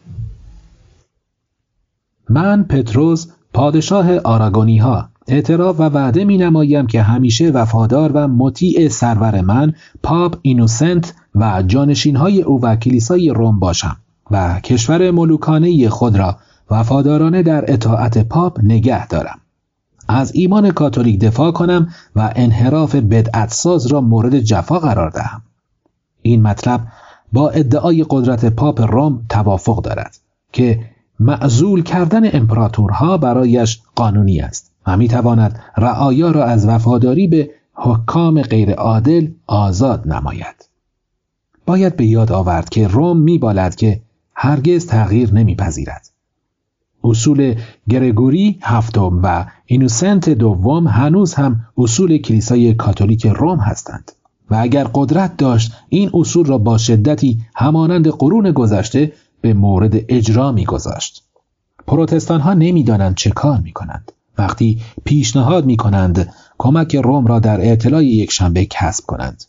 من پتروس پادشاه آراگونی ها اعتراف و وعده می نمایم که همیشه وفادار و مطیع سرور من پاپ اینوسنت و جانشین های او و کلیسای روم باشم و کشور ملوکانه خود را وفادارانه در اطاعت پاپ نگه دارم. از ایمان کاتولیک دفاع کنم و انحراف بدعت ساز را مورد جفا قرار دهم. این مطلب با ادعای قدرت پاپ روم توافق دارد که معزول کردن امپراتورها برایش قانونی است و می تواند رعایا را از وفاداری به حکام غیر عادل آزاد نماید. باید به یاد آورد که روم می بالد که هرگز تغییر نمی پذیرد. اصول گرگوری هفتم و اینوسنت دوم هنوز هم اصول کلیسای کاتولیک روم هستند و اگر قدرت داشت این اصول را با شدتی همانند قرون گذشته به مورد اجرا می گذاشت. پروتستان ها نمی دانند چه کار می کنند وقتی پیشنهاد می کنند کمک روم را در اطلاع یک شنبه کسب کنند.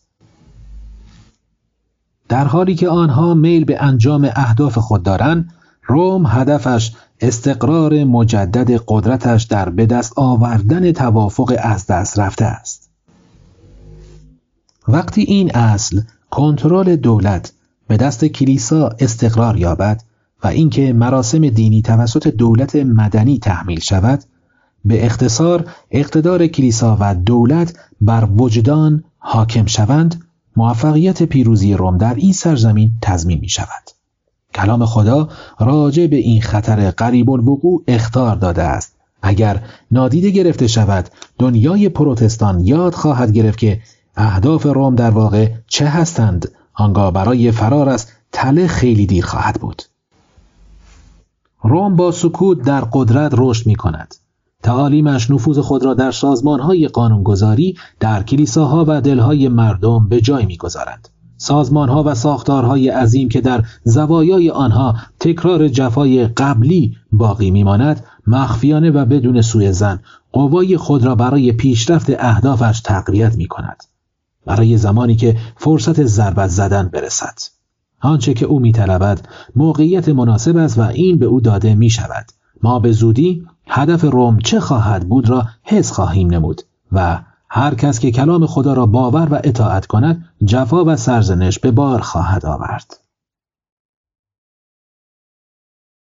در حالی که آنها میل به انجام اهداف خود دارند، روم هدفش استقرار مجدد قدرتش در به دست آوردن توافق از دست رفته است. وقتی این اصل کنترل دولت به دست کلیسا استقرار یابد و اینکه مراسم دینی توسط دولت مدنی تحمیل شود، به اختصار اقتدار کلیسا و دولت بر وجدان حاکم شوند، موفقیت پیروزی روم در این سرزمین تضمین می شود. کلام خدا راجع به این خطر قریب الوقوع اخطار داده است. اگر نادیده گرفته شود، دنیای پروتستان یاد خواهد گرفت که اهداف روم در واقع چه هستند. آنگاه برای فرار از تله خیلی دیر خواهد بود. روم با سکوت در قدرت رشد می کند. تعالیمش نفوذ خود را در سازمان‌های قانونگذاری، در کلیساها و دلهای مردم به جای می‌گذارند. سازمان‌ها و ساختارهای عظیم که در زوایای آنها تکرار جفای قبلی باقی می‌ماند، مخفیانه و بدون سوء ظن قوای خود را برای پیشرفت اهدافش تقویت می‌کند. برای زمانی که فرصت ضربت زدن برسد. آنچه که او می‌طلبد موقعیت مناسب است و این به او داده می‌شود. ما به زودی هدف روم چه خواهد بود را حس خواهیم نمود و هر کس که کلام خدا را باور و اطاعت کند جفا و سرزنش به بار خواهد آورد.